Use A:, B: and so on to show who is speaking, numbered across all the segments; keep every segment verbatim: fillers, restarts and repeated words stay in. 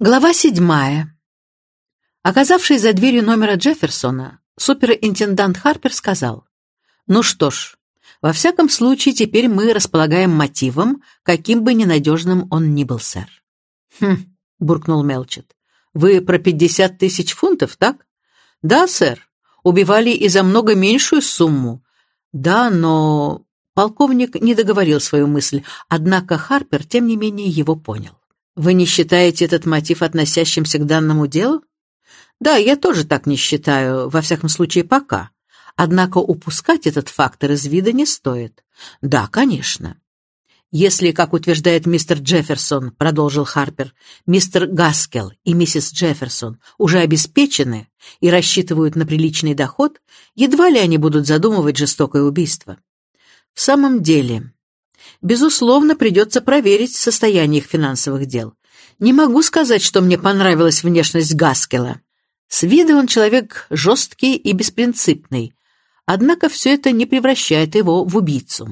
A: Глава седьмая. Оказавшись за дверью номера Джефферсона, суперинтендант Харпер сказал: «Ну что ж, во всяком случае, теперь мы располагаем мотивом, каким бы ненадежным он ни был, сэр». «Хм», — буркнул Мелчет, — «вы про пятьдесят тысяч фунтов, так?» «Да, сэр, убивали и за много меньшую сумму». «Да, но...» Полковник не договорил свою мысль, однако Харпер, тем не менее, его понял. «Вы не считаете этот мотив относящимся к данному делу?» «Да, я тоже так не считаю, во всяком случае пока. Однако упускать этот фактор из вида не стоит». «Да, конечно». «Если, как утверждает мистер Джефферсон, — продолжил Харпер, — мистер Гаскелл и миссис Джефферсон уже обеспечены и рассчитывают на приличный доход, едва ли они будут задумывать жестокое убийство. В самом деле... Безусловно, придется проверить состояние их финансовых дел. Не могу сказать, что мне понравилась внешность Гаскелла. С виду он человек жесткий и беспринципный, однако все это не превращает его в убийцу».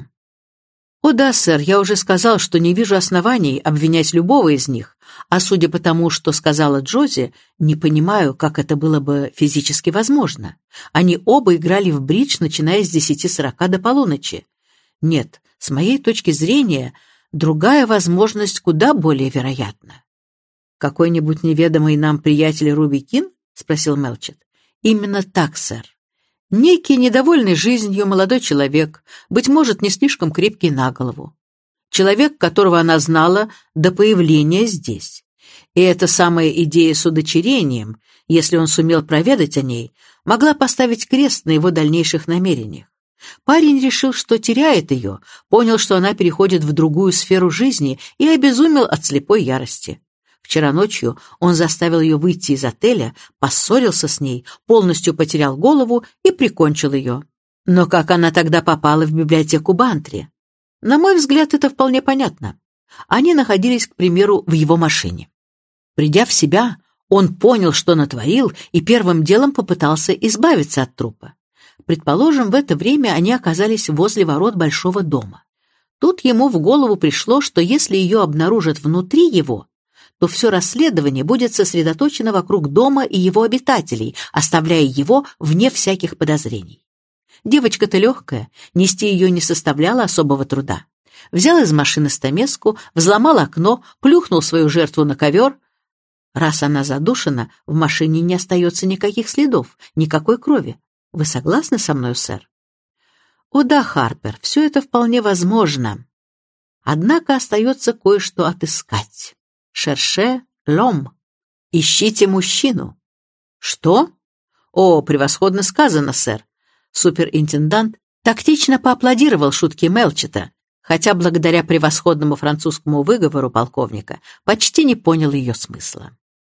A: «О да, сэр, я уже сказал, что не вижу оснований обвинять любого из них, а судя по тому, что сказала Джози, не понимаю, как это было бы физически возможно. Они оба играли в бридж, начиная с десяти сорока до полуночи. Нет, с моей точки зрения, другая возможность куда более вероятна». «Какой-нибудь неведомый нам приятель Руби Кин?» — спросил Мелчет. «Именно так, сэр. Некий недовольный жизнью молодой человек, быть может, не слишком крепкий на голову. Человек, которого она знала до появления здесь. И эта самая идея с удочерением, если он сумел проведать о ней, могла поставить крест на его дальнейших намерениях. Парень решил, что теряет ее, понял, что она переходит в другую сферу жизни и обезумел от слепой ярости. Вчера ночью он заставил ее выйти из отеля, поссорился с ней, полностью потерял голову и прикончил ее. Но как она тогда попала в библиотеку Бантри? На мой взгляд, это вполне понятно. Они находились, к примеру, в его машине. Придя в себя, он понял, что натворил, и первым делом попытался избавиться от трупа. Предположим, в это время они оказались возле ворот большого дома. Тут ему в голову пришло, что если ее обнаружат внутри его, то все расследование будет сосредоточено вокруг дома и его обитателей, оставляя его вне всяких подозрений. Девочка-то легкая, нести ее не составляло особого труда. Взял из машины стамеску, взломал окно, плюхнул свою жертву на ковер. Раз она задушена, в машине не остается никаких следов, никакой крови. Вы согласны со мной, сэр? О да, Харпер, все это вполне возможно. Однако остается кое-что отыскать. Шерше лом. Ищите мужчину. Что? О, превосходно сказано, сэр. Суперинтендант тактично поаплодировал шутке Мелчета, хотя благодаря превосходному французскому выговору полковника почти не понял ее смысла.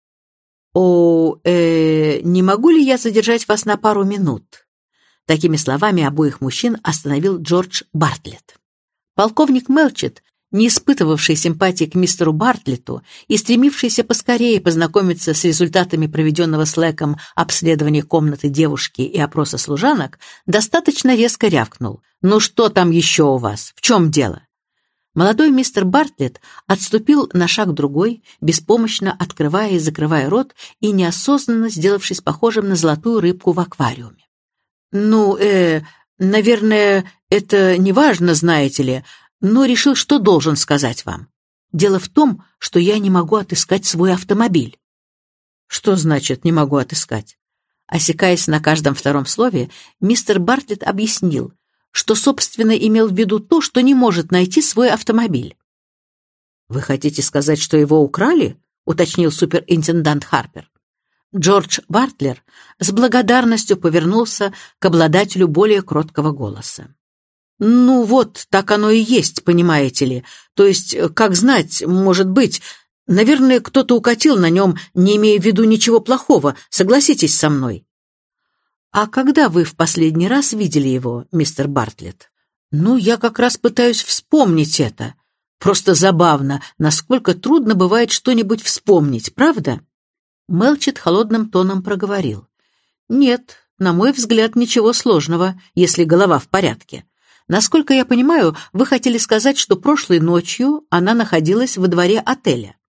A: «О, э, не могу ли я задержать вас на пару минут?» Такими словами обоих мужчин остановил Джордж Бартлетт. Полковник Мелчет, не испытывавший симпатии к мистеру Бартлетту и стремившийся поскорее познакомиться с результатами проведенного с Лэком обследования комнаты девушки и опроса служанок, достаточно резко рявкнул: «Ну что там еще у вас? В чем дело?» Молодой мистер Бартлетт отступил на шаг другой, беспомощно открывая и закрывая рот и неосознанно сделавшись похожим на золотую рыбку в аквариуме. «Ну, э, наверное, это не важно, знаете ли, но решил, что должен сказать вам. Дело в том, что я не могу отыскать свой автомобиль». «Что значит «не могу отыскать»?» Осекаясь на каждом втором слове, мистер Бартлетт объяснил, что, собственно, имел в виду то, что не может найти свой автомобиль. «Вы хотите сказать, что его украли?» — уточнил суперинтендант Харпер. Джордж Бартлер с благодарностью повернулся к обладателю более кроткого голоса. «Ну вот, так оно и есть, понимаете ли. То есть, как знать, может быть, наверное, кто-то укатил на нем, не имея в виду ничего плохого, согласитесь со мной». «А когда вы в последний раз видели его, мистер Бартлетт?» «Ну, я как раз пытаюсь вспомнить это. Просто забавно, насколько трудно бывает что-нибудь вспомнить, правда?» Мелчет холодным тоном проговорил: «Нет, на мой взгляд, ничего сложного, если голова в порядке. Насколько я понимаю, вы хотели сказать, что прошлой ночью она находилась во дворе отеля».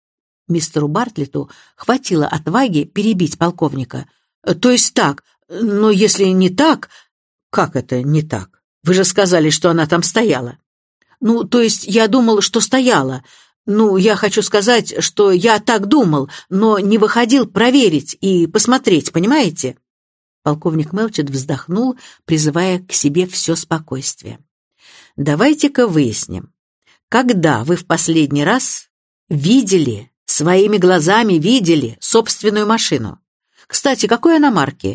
A: Мистеру Бартлетту хватило отваги перебить полковника. «То есть так, но если не так...» «Как это не так? Вы же сказали, что она там стояла». «Ну, то есть я думал, что стояла. Ну, я хочу сказать, что я так думал, но не выходил проверить и посмотреть, понимаете?» Полковник Мелчет вздохнул, призывая к себе все спокойствие. «Давайте-ка выясним, когда вы в последний раз видели, своими глазами видели собственную машину? Кстати, какой она марки?»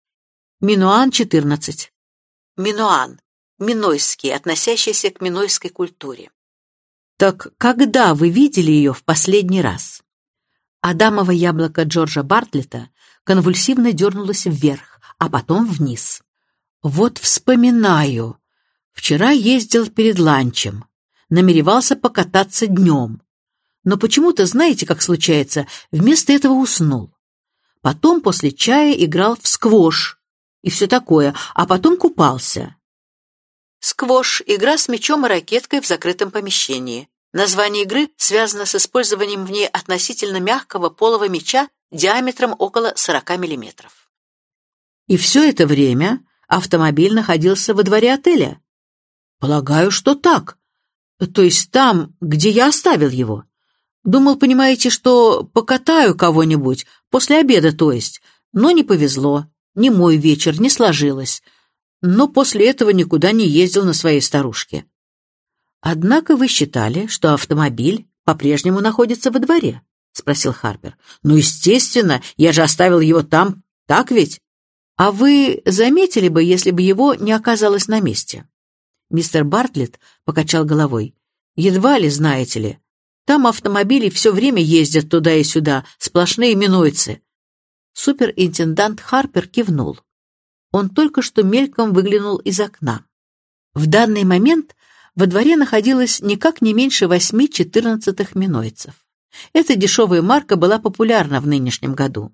A: «Минуан четырнадцать». «Минуан. Минойский, относящийся к минойской культуре». «Так когда вы видели ее в последний раз?» Адамово яблоко Джорджа Бартлетта конвульсивно дернулось вверх, а потом вниз. «Вот вспоминаю. Вчера ездил перед ланчем. Намеревался покататься днем. Но почему-то, знаете, как случается, вместо этого уснул. Потом после чая играл в сквош и все такое, а потом купался». Сквош – игра с мячом и ракеткой в закрытом помещении. Название игры связано с использованием в ней относительно мягкого полого мяча диаметром около сорока миллиметров. И все это время автомобиль находился во дворе отеля? Полагаю, что так. То есть там, где я оставил его. Думал, понимаете, что покатаю кого-нибудь, после обеда, то есть. Но не повезло, ни мой вечер не сложилось. Но после этого никуда не ездил на своей старушке. «Однако вы считали, что автомобиль по-прежнему находится во дворе?» — спросил Харпер. «Ну, естественно, я же оставил его там, так ведь? А вы заметили бы, если бы его не оказалось на месте?» Мистер Бартлетт покачал головой. «Едва ли, знаете ли. Там автомобили все время ездят туда и сюда, сплошные минойцы». Суперинтендант Харпер кивнул. Он только что мельком выглянул из окна. В данный момент во дворе находилось никак не меньше восьми четырнадцатых минойцев. Эта дешевая марка была популярна в нынешнем году.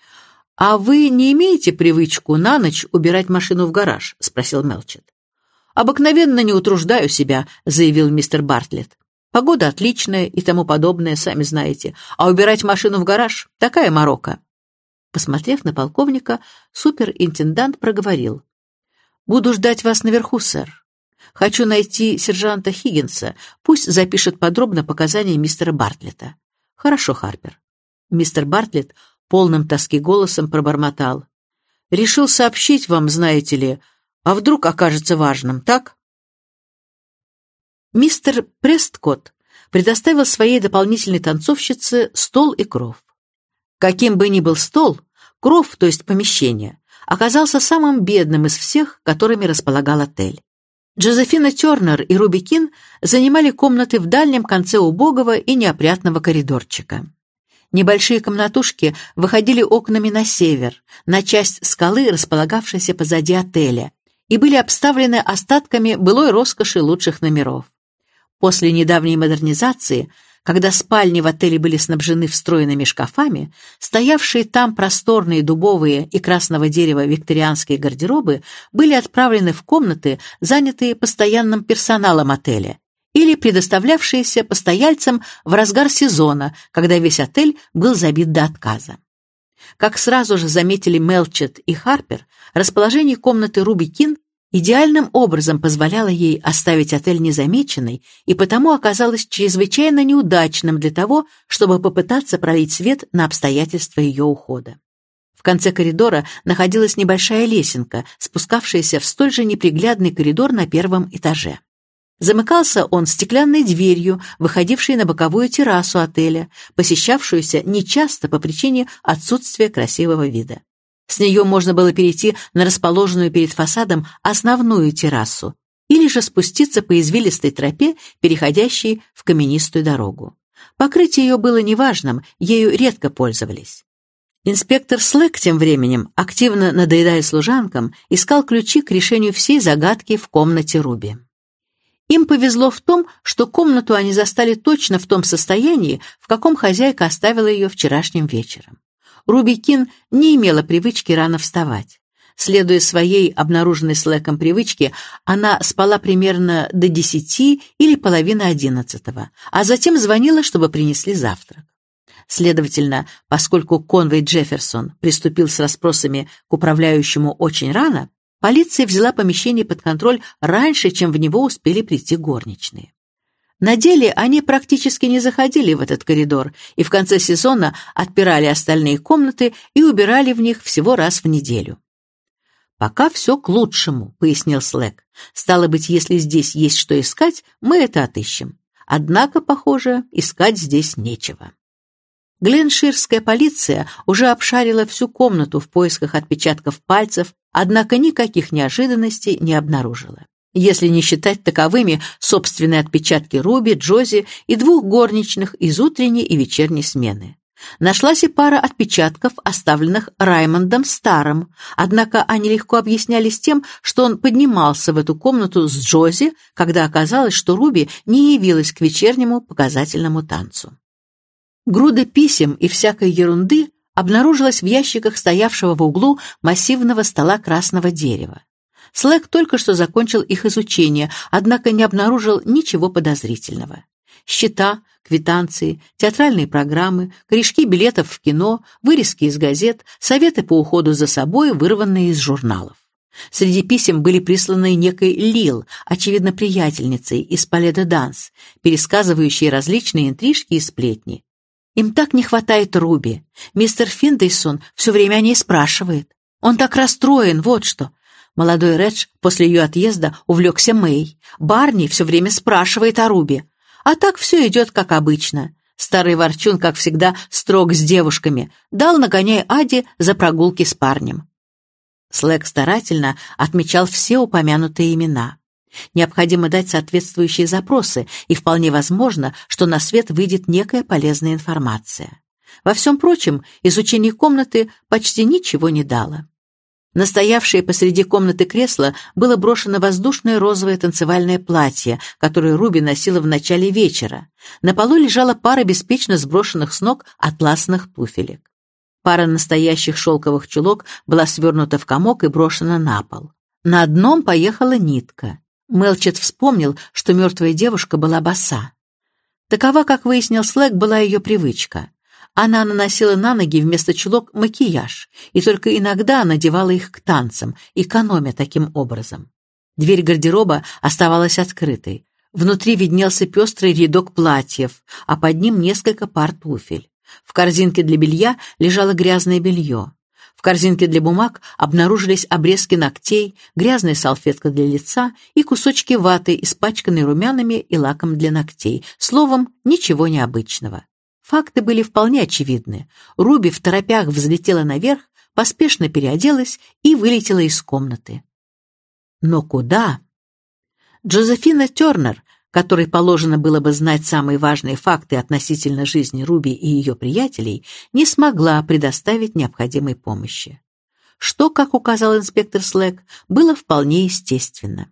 A: «А вы не имеете привычку на ночь убирать машину в гараж?» — спросил Мелчет. «Обыкновенно не утруждаю себя», — заявил мистер Бартлетт. «Погода отличная и тому подобное, сами знаете. А убирать машину в гараж — такая морока». Посмотрев на полковника, суперинтендант проговорил. «Буду ждать вас наверху, сэр. Хочу найти сержанта Хиггинса. Пусть запишет подробно показания мистера Бартлетта». «Хорошо, Харпер». Мистер Бартлетт полным тоски голосом пробормотал. «Решил сообщить вам, знаете ли, а вдруг окажется важным, так?» Мистер Престкотт предоставил своей дополнительной танцовщице стол и кров. Каким бы ни был стол, кров, то есть помещение, оказался самым бедным из всех, которыми располагал отель. Джозефина Тернер и Руби Кин занимали комнаты в дальнем конце убогого и неопрятного коридорчика. Небольшие комнатушки выходили окнами на север, на часть скалы, располагавшейся позади отеля, и были обставлены остатками былой роскоши лучших номеров. После недавней модернизации, когда спальни в отеле были снабжены встроенными шкафами, стоявшие там просторные дубовые и красного дерева викторианские гардеробы были отправлены в комнаты, занятые постоянным персоналом отеля, или предоставлявшиеся постояльцам в разгар сезона, когда весь отель был забит до отказа. Как сразу же заметили Мелчет и Харпер, расположение комнаты Руби Кин идеальным образом позволяло ей оставить отель незамеченной и потому оказалось чрезвычайно неудачным для того, чтобы попытаться пролить свет на обстоятельства ее ухода. В конце коридора находилась небольшая лесенка, спускавшаяся в столь же неприглядный коридор на первом этаже. Замыкался он стеклянной дверью, выходившей на боковую террасу отеля, посещавшуюся нечасто по причине отсутствия красивого вида. С нее можно было перейти на расположенную перед фасадом основную террасу или же спуститься по извилистой тропе, переходящей в каменистую дорогу. Покрытие ее было неважным, ею редко пользовались. Инспектор Слэк тем временем, активно надоедая служанкам, искал ключи к решению всей загадки в комнате Руби. Им повезло в том, что комнату они застали точно в том состоянии, в каком хозяйка оставила ее вчерашним вечером. Руби Кин не имела привычки рано вставать. Следуя своей обнаруженной Слэком привычке, она спала примерно до десяти или половины одиннадцатого, а затем звонила, чтобы принесли завтрак. Следовательно, поскольку Конвей Джефферсон приступил с расспросами к управляющему очень рано, полиция взяла помещение под контроль раньше, чем в него успели прийти горничные. На деле они практически не заходили в этот коридор и в конце сезона отпирали остальные комнаты и убирали в них всего раз в неделю. «Пока все к лучшему», — пояснил Слэк. «Стало быть, если здесь есть что искать, мы это отыщем. Однако, похоже, искать здесь нечего». Гленширская полиция уже обшарила всю комнату в поисках отпечатков пальцев, однако никаких неожиданностей не обнаружила. Если не считать таковыми собственные отпечатки Руби, Джози и двух горничных из утренней и вечерней смены. Нашлась и пара отпечатков, оставленных Раймондом Старом, однако они легко объяснялись тем, что он поднимался в эту комнату с Джози, когда оказалось, что Руби не явилась к вечернему показательному танцу. Груда писем и всякой ерунды обнаружилась в ящиках стоявшего в углу массивного стола красного дерева. Слэк только что закончил их изучение, однако не обнаружил ничего подозрительного. Счета, квитанции, театральные программы, корешки билетов в кино, вырезки из газет, советы по уходу за собой, вырванные из журналов. Среди писем были присланы некой Лил, очевидно, приятельницей из Пале де Данс, пересказывающей различные интрижки и сплетни. Им так не хватает Руби. Мистер Финдейсон все время о ней спрашивает. Он так расстроен, вот что. Молодой Редж после ее отъезда увлекся Мэй. Барни все время спрашивает о Руби. А так все идет как обычно. Старый ворчун, как всегда, строг с девушками. Дал нагоняй Аде за прогулки с парнем. Слэк старательно отмечал все упомянутые имена. Необходимо дать соответствующие запросы, и вполне возможно, что на свет выйдет некая полезная информация. Во всем прочем, изучение комнаты почти ничего не дало. На стоявшее посреди комнаты кресло было брошено воздушное розовое танцевальное платье, которое Руби носила в начале вечера. На полу лежала пара беспечно сброшенных с ног атласных туфелек. Пара настоящих шелковых чулок была свернута в комок и брошена на пол. На одном поехала нитка. Мелчет вспомнил, что мертвая девушка была боса. Такова, как выяснил Слэк, была ее привычка. Она наносила на ноги вместо чулок макияж, и только иногда надевала их к танцам, экономя таким образом. Дверь гардероба оставалась открытой. Внутри виднелся пестрый рядок платьев, а под ним несколько пар туфель. В корзинке для белья лежало грязное белье. В корзинке для бумаг обнаружились обрезки ногтей, грязная салфетка для лица и кусочки ваты, испачканные румянами и лаком для ногтей. Словом, ничего необычного. Факты были вполне очевидны. Руби в торопях взлетела наверх, поспешно переоделась и вылетела из комнаты. Но куда? Джозефина Тернер, которой положено было бы знать самые важные факты относительно жизни Руби и ее приятелей, не смогла предоставить необходимой помощи. Что, как указал инспектор Слэк, было вполне естественно.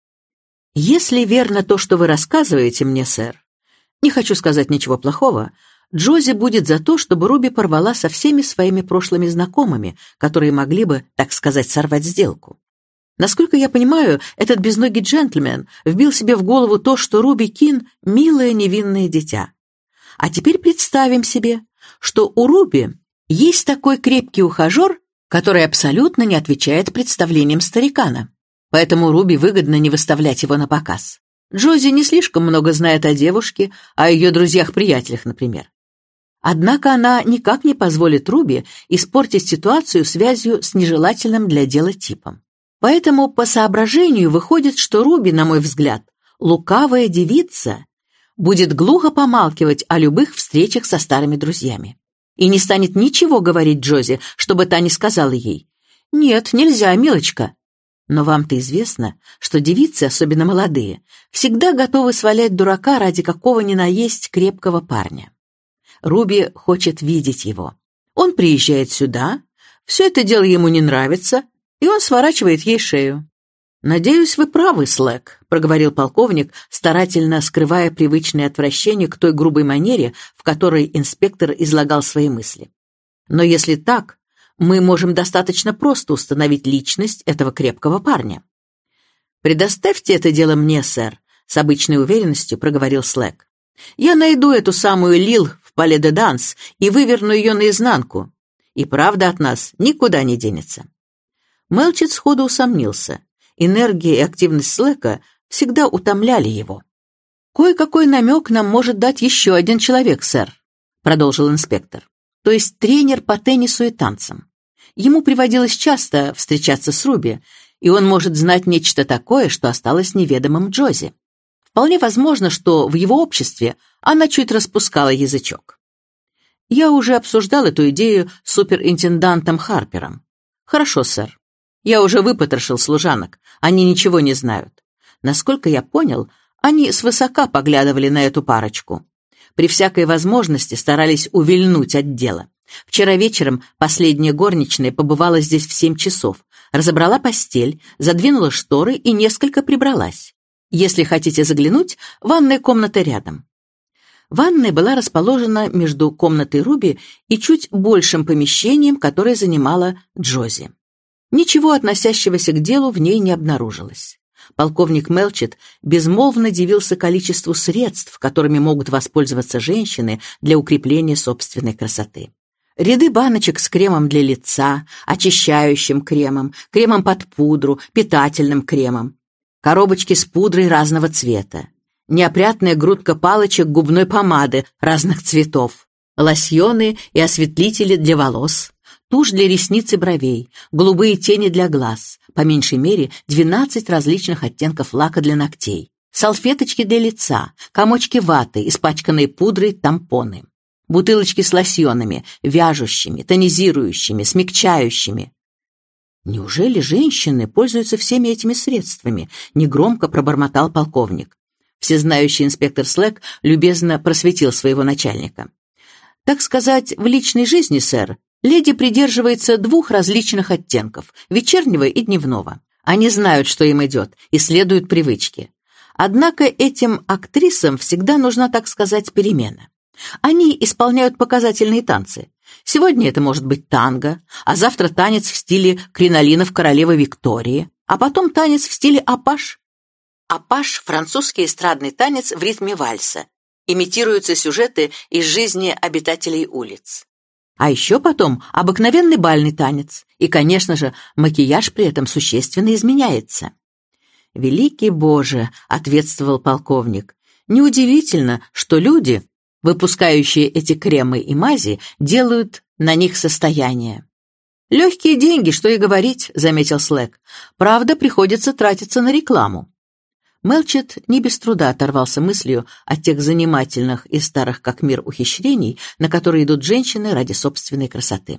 A: «Если верно то, что вы рассказываете мне, сэр, не хочу сказать ничего плохого, Джози будет за то, чтобы Руби порвала со всеми своими прошлыми знакомыми, которые могли бы, так сказать, сорвать сделку. Насколько я понимаю, этот безногий джентльмен вбил себе в голову то, что Руби Кин — милое невинное дитя. А теперь представим себе, что у Руби есть такой крепкий ухажер, который абсолютно не отвечает представлениям старикана. Поэтому Руби выгодно не выставлять его на показ. Джози не слишком много знает о девушке, о ее друзьях-приятелях, например. Однако она никак не позволит Руби испортить ситуацию связью с нежелательным для дела типом. Поэтому по соображению выходит, что Руби, на мой взгляд, лукавая девица, будет глухо помалкивать о любых встречах со старыми друзьями. И не станет ничего говорить Джози, чтобы та не сказала ей: «Нет, нельзя, милочка». Но вам-то известно, что девицы, особенно молодые, всегда готовы свалять дурака ради какого ни на есть крепкого парня. Руби хочет видеть его. Он приезжает сюда, все это дело ему не нравится, и он сворачивает ей шею. «Надеюсь, вы правы, Слэк», — проговорил полковник, старательно скрывая привычное отвращение к той грубой манере, в которой инспектор излагал свои мысли. «Но если так, мы можем достаточно просто установить личность этого крепкого парня». «Предоставьте это дело мне, сэр», — с обычной уверенностью проговорил Слэк. «Я найду эту самую Лил в в Пале де Данс и выверну ее наизнанку. И правда от нас никуда не денется». Мелчет сходу усомнился. Энергия и активность Слэка всегда утомляли его. «Кое-какой намек нам может дать еще один человек, сэр», — продолжил инспектор. «То есть тренер по теннису и танцам. Ему приводилось часто встречаться с Руби, и он может знать нечто такое, что осталось неведомым Джози. Вполне возможно, что в его обществе она чуть распускала язычок. Я уже обсуждал эту идею с суперинтендантом Харпером. Хорошо, сэр. Я уже выпотрошил служанок, они ничего не знают. Насколько я понял, они свысока поглядывали на эту парочку. При всякой возможности старались увильнуть от дела. Вчера вечером последняя горничная побывала здесь в семь часов, разобрала постель, задвинула шторы и несколько прибралась. Если хотите заглянуть, ванная комната рядом. Ванная была расположена между комнатой Руби и чуть большим помещением, которое занимала Джози. Ничего относящегося к делу в ней не обнаружилось. Полковник Мелчет безмолвно дивился количеству средств, которыми могут воспользоваться женщины для укрепления собственной красоты. Ряды баночек с кремом для лица, очищающим кремом, кремом под пудру, питательным кремом, коробочки с пудрой разного цвета, неопрятная грудка палочек губной помады разных цветов, лосьоны и осветлители для волос, тушь для ресниц и бровей, голубые тени для глаз, по меньшей мере двенадцать различных оттенков лака для ногтей, салфеточки для лица, комочки ваты, испачканные пудрой, тампоны, бутылочки с лосьонами, вяжущими, тонизирующими, смягчающими. «Неужели женщины пользуются всеми этими средствами?» — негромко пробормотал полковник. Всезнающий инспектор Слэк любезно просветил своего начальника. «Так сказать, в личной жизни, сэр, леди придерживается двух различных оттенков — вечернего и дневного. Они знают, что им идет, и следуют привычке. Однако этим актрисам всегда нужна, так сказать, перемена. Они исполняют показательные танцы. Сегодня это может быть танго, а завтра танец в стиле кринолинов королевы Виктории, а потом танец в стиле апаш. Апаш — французский эстрадный танец в ритме вальса. Имитируются сюжеты из жизни обитателей улиц. А еще потом обыкновенный бальный танец. И, конечно же, макияж при этом существенно изменяется. «Великий Боже!» — ответствовал полковник. «Неудивительно, что люди, выпускающие эти кремы и мази, делают на них состояние». «Легкие деньги, что и говорить», — заметил Слэк. «Правда, приходится тратиться на рекламу». Мелчет не без труда оторвался мыслью от тех занимательных и старых как мир ухищрений, на которые идут женщины ради собственной красоты.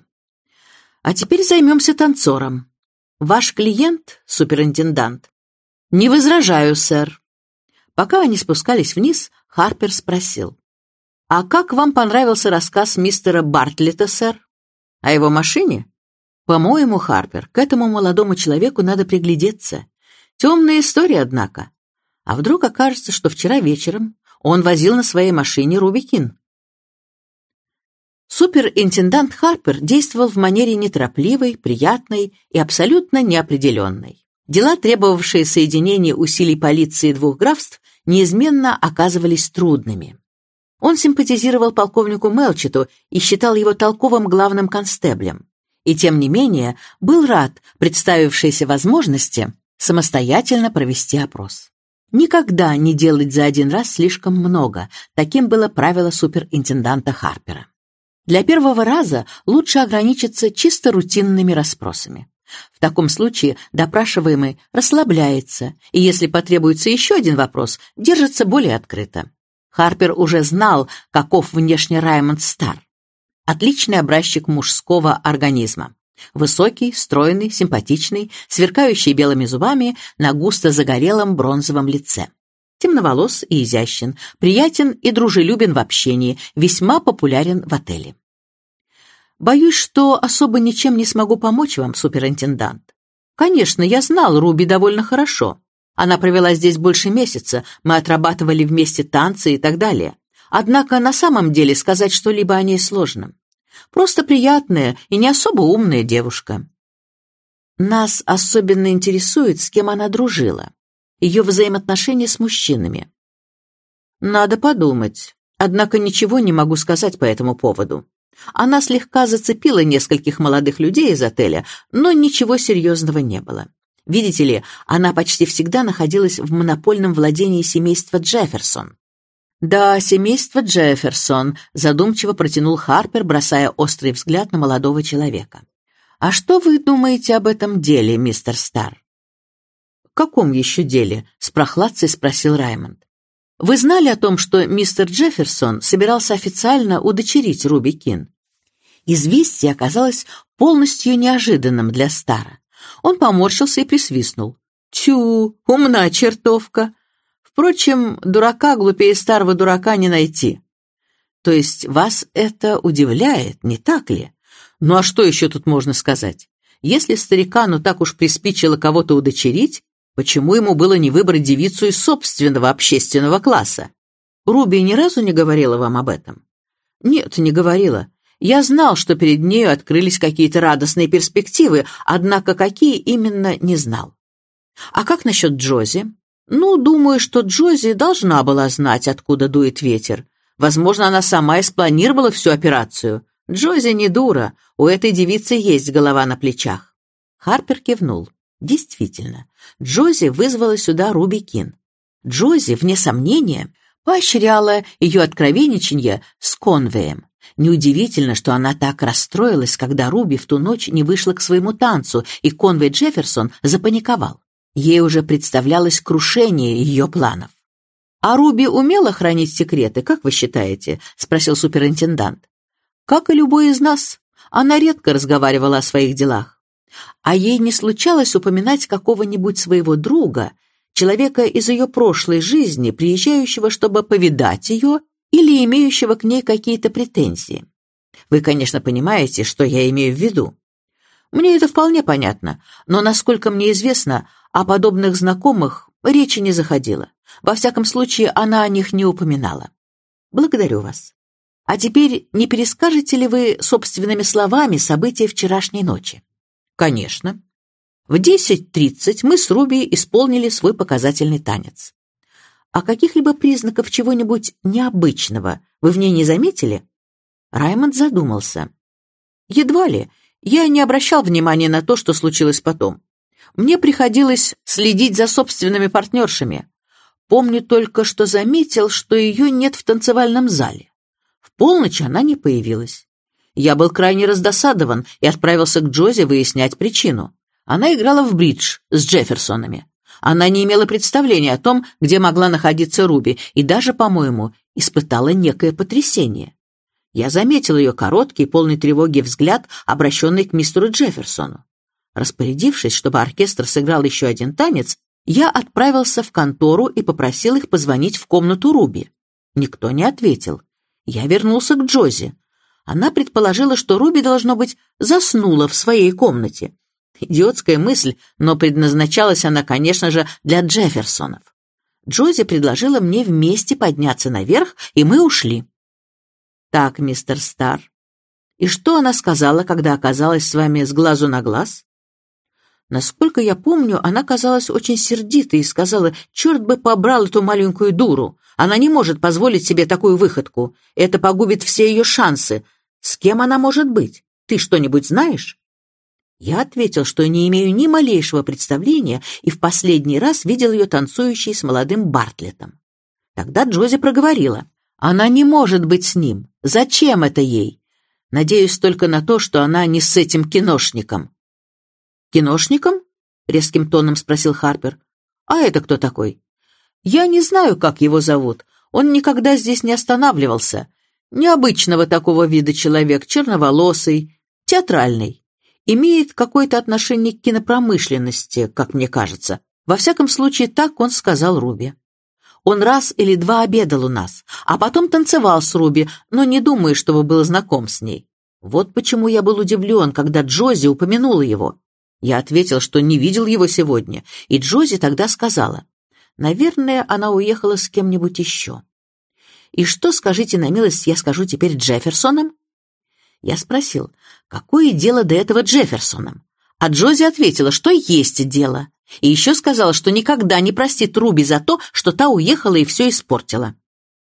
A: «А теперь займемся танцором. Ваш клиент, суперинтендант?» «Не возражаю, сэр». Пока они спускались вниз, Харпер спросил: «А как вам понравился рассказ мистера Бартлета, сэр? О его машине?» «По-моему, Харпер, к этому молодому человеку надо приглядеться. Темная история, однако. А вдруг окажется, что вчера вечером он возил на своей машине Руби Кин?» Суперинтендант Харпер действовал в манере неторопливой, приятной и абсолютно неопределенной. Дела, требовавшие соединения усилий полиции двух графств, неизменно оказывались трудными. Он симпатизировал полковнику Мелчету и считал его толковым главным констеблем. И тем не менее был рад представившейся возможности самостоятельно провести опрос. Никогда не делать за один раз слишком много, таким было правило суперинтенданта Харпера. Для первого раза лучше ограничиться чисто рутинными расспросами. В таком случае допрашиваемый расслабляется, и если потребуется еще один вопрос, держится более открыто. Харпер уже знал, каков внешне Раймонд Стар. Отличный образчик мужского организма. Высокий, стройный, симпатичный, сверкающий белыми зубами на густо загорелом бронзовом лице. Темноволос и изящен, приятен и дружелюбен в общении, весьма популярен в отеле. «Боюсь, что особо ничем не смогу помочь вам, суперинтендант. Конечно, я знал Руби довольно хорошо. Она провела здесь больше месяца, мы отрабатывали вместе танцы и так далее. Однако на самом деле сказать что-либо о ней сложно. Просто приятная и не особо умная девушка. Нас особенно интересует, с кем она дружила, ее взаимоотношения с мужчинами». «Надо подумать. однако ничего не могу сказать по этому поводу. Она слегка зацепила нескольких молодых людей из отеля, но ничего серьезного не было. Видите ли, она почти всегда находилась в монопольном владении семейства Джефферсон. «Да, семейство Джефферсон», — задумчиво протянул Харпер, бросая острый взгляд на молодого человека. «А что вы думаете об этом деле, мистер Стар?» «В каком еще деле?» — с прохладцей спросил Раймонд. «Вы знали о том, что мистер Джефферсон собирался официально удочерить Руби Кин?» Известие оказалось полностью неожиданным для Стара. Он поморщился и присвистнул. «Тю, умна чертовка! Впрочем, дурака глупее старого дурака не найти». «То есть вас это удивляет, не так ли? Ну а что еще тут можно сказать? Если старикану так уж приспичило кого-то удочерить, почему ему было не выбрать девицу из собственного общественного класса? Руби ни разу не говорила вам об этом?» «Нет, не говорила. Я знал, что перед нею открылись какие-то радостные перспективы, однако какие именно, не знал». «А как насчет Джози?» «Ну, думаю, что Джози должна была знать, откуда дует ветер. Возможно, она сама и спланировала всю операцию. Джози не дура, у этой девицы есть голова на плечах». Харпер кивнул. Действительно, Джози вызвала сюда Руби Кин. Джози, вне сомнения, поощряла ее откровенничанье с Конвеем. Неудивительно, что она так расстроилась, когда Руби в ту ночь не вышла к своему танцу, и Конвей Джефферсон запаниковал. Ей уже представлялось крушение ее планов. «А Руби умела хранить секреты, как вы считаете?» — спросил суперинтендант. «Как и любой из нас. Она редко разговаривала о своих делах. А ей не случалось упоминать какого-нибудь своего друга, человека из ее прошлой жизни, приезжающего, чтобы повидать ее, или имеющего к ней какие-то претензии. Вы, конечно, понимаете, что я имею в виду. Мне это вполне понятно, но, насколько мне известно, о подобных знакомых речи не заходило. Во всяком случае, она о них не упоминала. Благодарю вас. А теперь не перескажете ли вы собственными словами события вчерашней ночи?» «Конечно. В десять тридцать мы с Руби исполнили свой показательный танец. А каких-либо признаков чего-нибудь необычного вы в ней не заметили?» Раймонд задумался. «Едва ли. Я не обращал внимания на то, что случилось потом. Мне приходилось следить за собственными партнершами. Помню только, что заметил, что ее нет в танцевальном зале. В полночь она не появилась. Я был крайне раздосадован и отправился к Джози выяснять причину. Она играла в бридж с Джефферсонами. Она не имела представления о том, где могла находиться Руби, и даже, по-моему, испытала некое потрясение. Я заметил ее короткий, полный тревоги взгляд, обращенный к мистеру Джефферсону. Распорядившись, чтобы оркестр сыграл еще один танец, я отправился в контору и попросил их позвонить в комнату Руби. Никто не ответил. Я вернулся к Джози. Она предположила, что Руби, должно быть, заснула в своей комнате. Идиотская мысль, но предназначалась она, конечно же, для Джефферсонов. Джози предложила мне вместе подняться наверх, и мы ушли. Так, мистер Стар, и что она сказала, когда оказалась с вами с глазу на глаз? Насколько я помню, она казалась очень сердитой и сказала: «Черт бы побрал эту маленькую дуру! Она не может позволить себе такую выходку. Это погубит все ее шансы. С кем она может быть? Ты что-нибудь знаешь?» Я ответил, что не имею ни малейшего представления, и в последний раз видел ее танцующей с молодым Бартлеттом. Тогда Джози проговорила: «Она не может быть с ним. Зачем это ей? Надеюсь только на то, что она не с этим киношником». «Киношником?» — резким тоном спросил Харпер. «А это кто такой?» «Я не знаю, как его зовут. Он никогда здесь не останавливался. Необычного такого вида человек, черноволосый, театральный. Имеет какое-то отношение к кинопромышленности, как мне кажется. Во всяком случае, так он сказал Руби. Он раз или два обедал у нас, а потом танцевал с Руби, но не думаю, чтобы был знаком с ней. Вот почему я был удивлен, когда Джози упомянула его. Я ответил, что не видел его сегодня, и Джози тогда сказала: «Наверное, она уехала с кем-нибудь еще». «И что, скажите на милость, я скажу теперь Джефферсонам?» Я спросил: «Какое дело до этого Джефферсонам?» А Джози ответила, что есть дело, и еще сказала, что никогда не простит Руби за то, что та уехала и все испортила.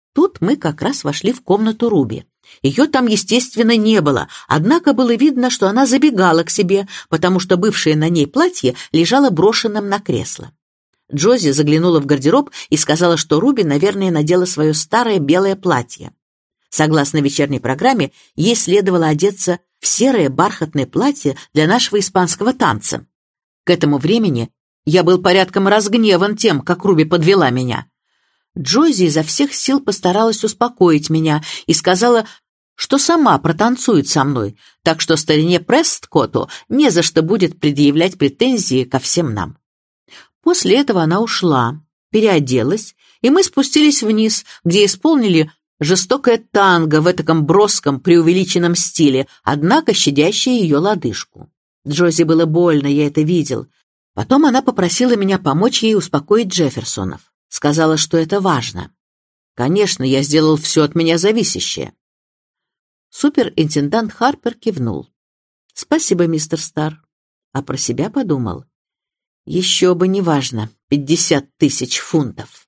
A: Тут мы как раз вошли в комнату Руби. Ее там, естественно, не было, однако было видно, что она забегала к себе, потому что бывшее на ней платье лежало брошенным на кресло. Джози заглянула в гардероб и сказала, что Руби, наверное, надела свое старое белое платье. Согласно вечерней программе, ей следовало одеться в серое бархатное платье для нашего испанского танца. К этому времени я был порядком разгневан тем, как Руби подвела меня. Джози изо всех сил постаралась успокоить меня и сказала, что сама протанцует со мной, так что старине Престкоту не за что будет предъявлять претензии ко всем нам. После этого она ушла, переоделась, и мы спустились вниз, где исполнили жестокое танго в этаком броском, преувеличенном стиле, однако щадящее ее лодыжку. Джози было больно, я это видел. Потом она попросила меня помочь ей успокоить Джефферсонов. Сказала, что это важно. Конечно, я сделал все от меня зависящее. Суперинтендант Харпер кивнул. «Спасибо, мистер Стар». А про себя подумал. Еще бы не важно, пятьдесят тысяч фунтов.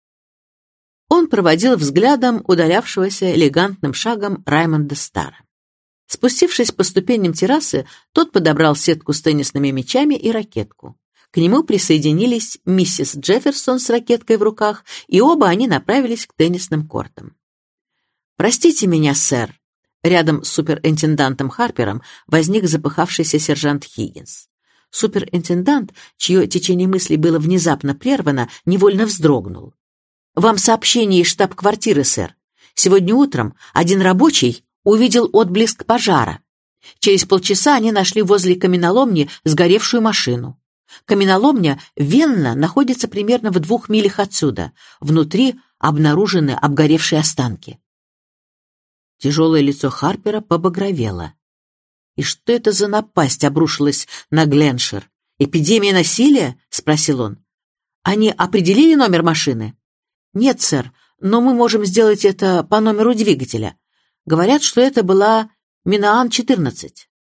A: Он проводил взглядом удалявшегося элегантным шагом Раймонда Стара. Спустившись по ступеням террасы, тот подобрал сетку с теннисными мячами и ракетку. К нему присоединились миссис Джефферсон с ракеткой в руках, и оба они направились к теннисным кортам. «Простите меня, сэр», — рядом с суперинтендантом Харпером возник запыхавшийся сержант Хиггинс. Суперинтендант, чье течение мыслей было внезапно прервано, невольно вздрогнул. «Вам сообщение из штаб-квартиры, сэр. Сегодня утром один рабочий увидел отблеск пожара. Через полчаса они нашли возле каменоломни сгоревшую машину. Каменоломня Венна находится примерно в двух милях отсюда. Внутри обнаружены обгоревшие останки». Тяжелое лицо Харпера побагровело. «И что это за напасть обрушилась на Гленшир? Эпидемия насилия?» — спросил он. «Они определили номер машины?» «Нет, сэр, но мы можем сделать это по номеру двигателя. Говорят, что это была Минаан четырнадцать».